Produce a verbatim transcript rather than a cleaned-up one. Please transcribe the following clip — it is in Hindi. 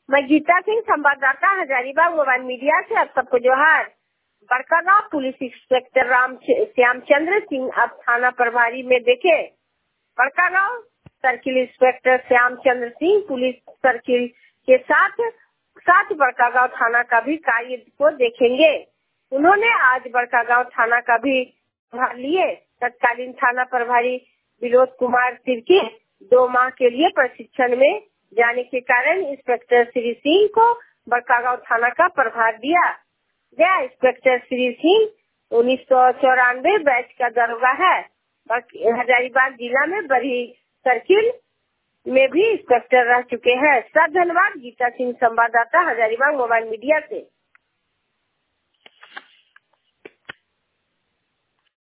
मैं गीता सिंह, संवाददाता हजारीबाग मोबाइल मीडिया से आप सबको जोहार। बड़कागांव पुलिस इंस्पेक्टर राम श्यामचंद्र सिंह अब थाना प्रभारी में देखे। Barkagaon circle inspector Shyamchandra Singh police circle के साथ साथ बड़कागांव थाना का भी कार्य को देखेंगे। उन्होंने आज बड़कागांव थाना का भी प्रभार लिए। तत्कालीन थाना प्रभारी विनोद कुमार तिर्की दो माह के लिए प्रशिक्षण में जाने के कारण इंस्पेक्टर श्री सिंह को बड़कागांव थाना का प्रभार दिया गया। इंस्पेक्टर श्री सिंह उन्नीस सौ चौरानवे बैच का दरोगा है। हजारीबाग जिला में बड़ी सर्किल में भी इंस्पेक्टर रह चुके हैं। सब धन्यवाद। गीता सिंह, संवाददाता हजारीबाग मोबाइल मीडिया से।